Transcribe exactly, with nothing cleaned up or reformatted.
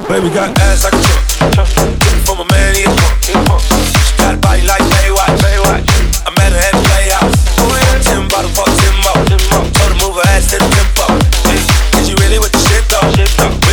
Baby got ass like a trunk. Looking for my man, he a punk. She got a body like Baywatch. I met her at the playhouse. Ten bottles for ten more. Told her move her ass to the tempo. Is you really with the shit though?